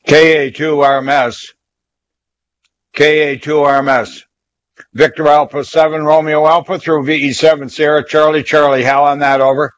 KA2 RMS. Victor Alpha 7 Romeo Alpha through VE7 Sierra Charlie Charlie. Hal on that, over.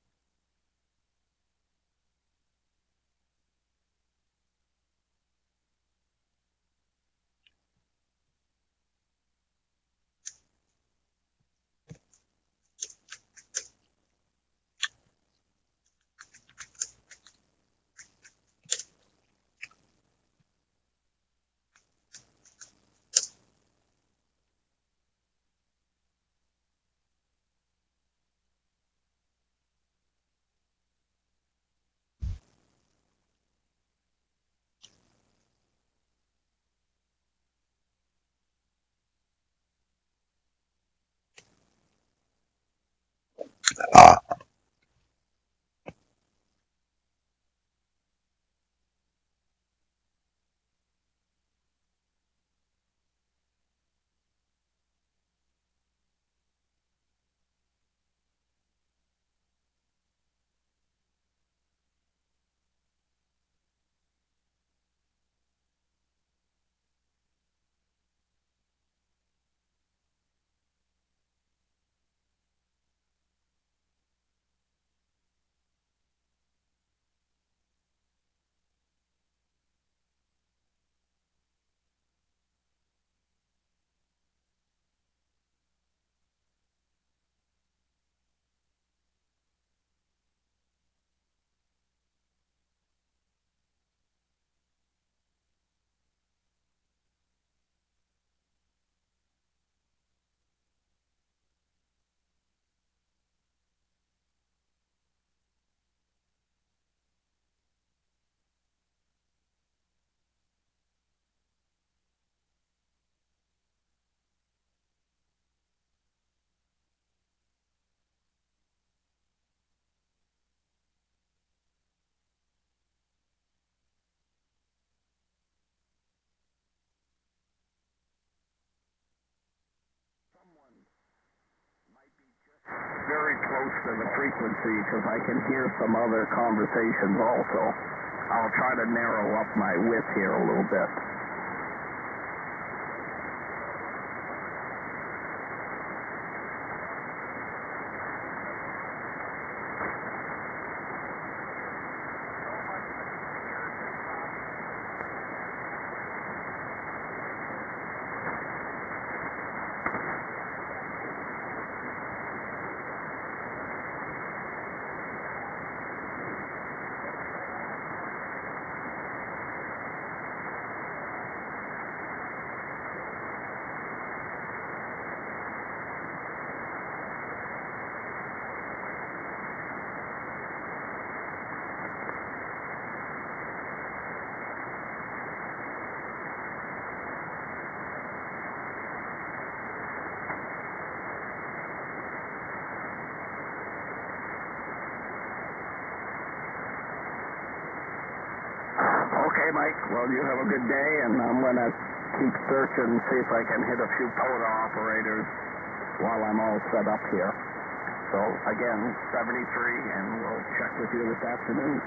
Very close to the frequency because I can hear some other conversations also. I'll try to narrow up my width here a little bit. Okay, Mike. Well, you have a good day, and I'm going to keep searching and see if I can hit a few POTA operators while I'm all set up here. So, again, 73, and we'll check with you this afternoon.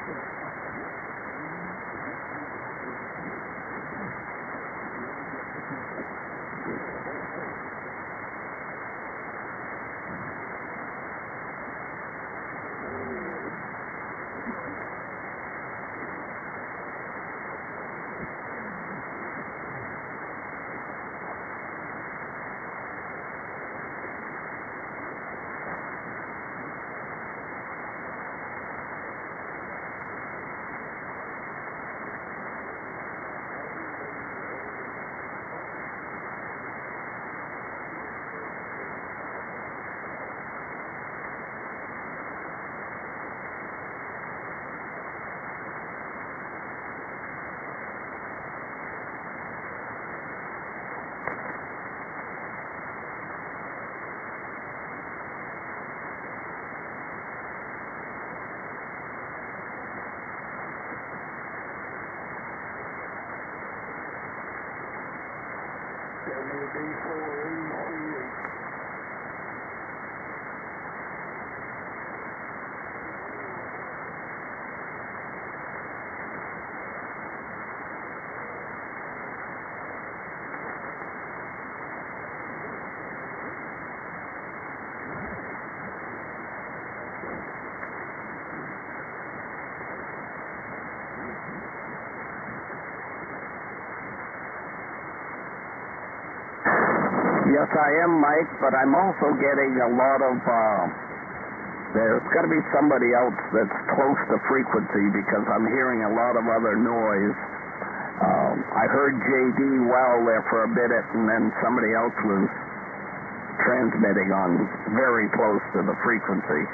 Yes, I am, Mike, but I'm also getting a lot of, there's got to be somebody else that's close to frequency because I'm hearing a lot of other noise. I heard JD well there for a minute, and then somebody else was transmitting on very close to the frequency.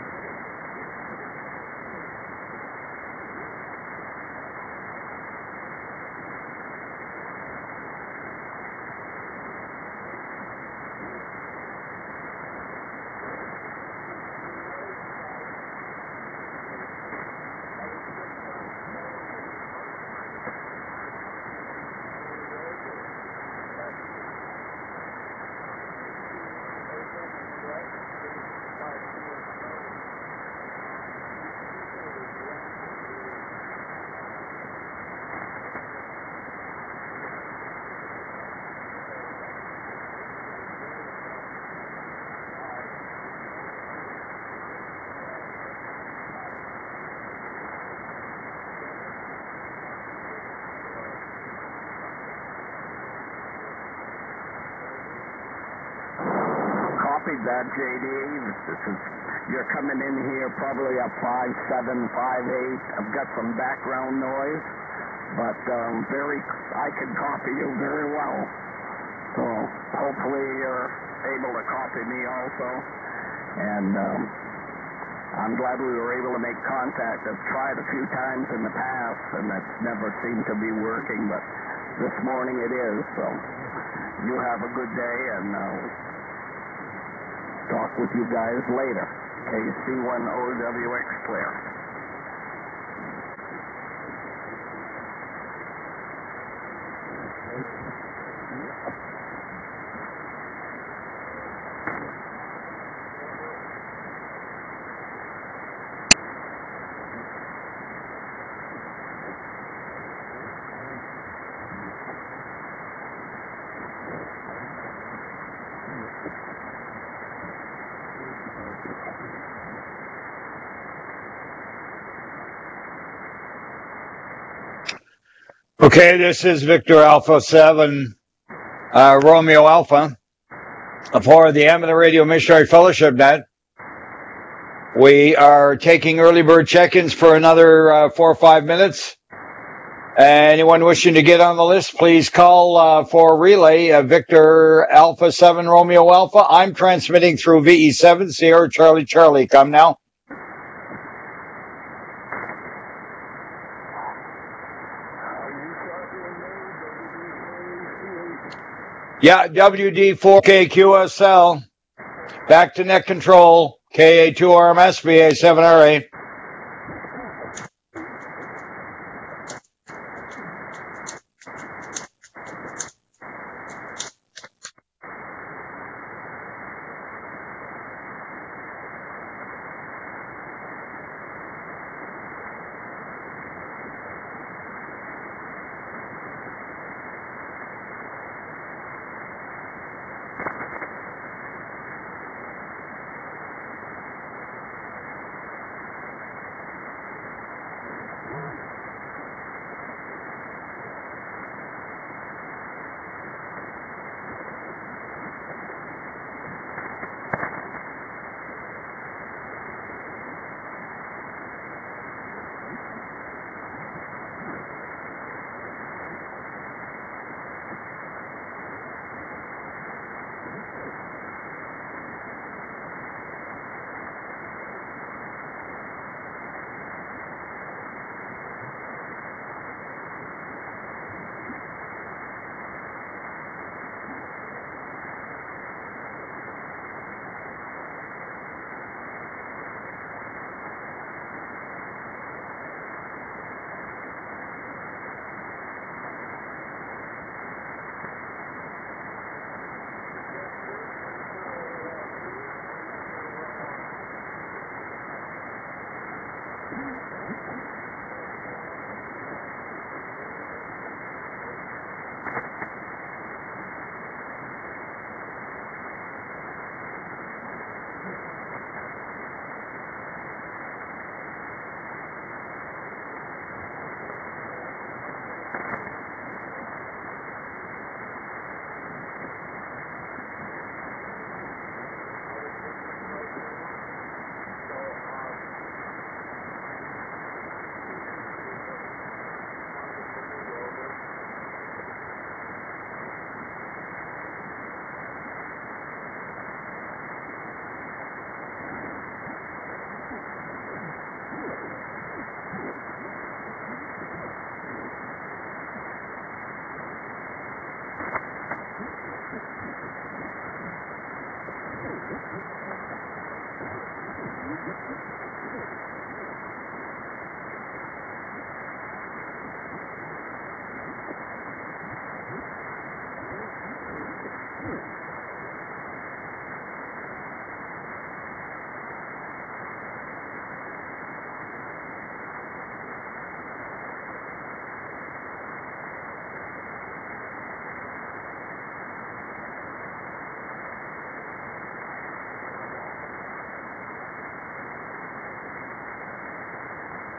That JD, you're coming in here probably at 5.7, 5.8. I've got some background noise, but I can copy you very well. So hopefully you're able to copy me also. And I'm glad we were able to make contact. I've tried a few times in the past, and that's never seemed to be working, but this morning it is. So you have a good day, and talk with you guys later. KC1OWX clear. Okay, this is Victor Alpha 7, Romeo Alpha, for the Amateur Radio Missionary Fellowship Net. We are taking early bird check-ins for another 4 or 5 minutes. Anyone wishing to get on the list, please call for relay Victor Alpha 7, Romeo Alpha. I'm transmitting through VE7, Sierra Charlie Charlie. Come now. Yeah, WD4KQSL. Back to net control. KA2RMS, BA7RA.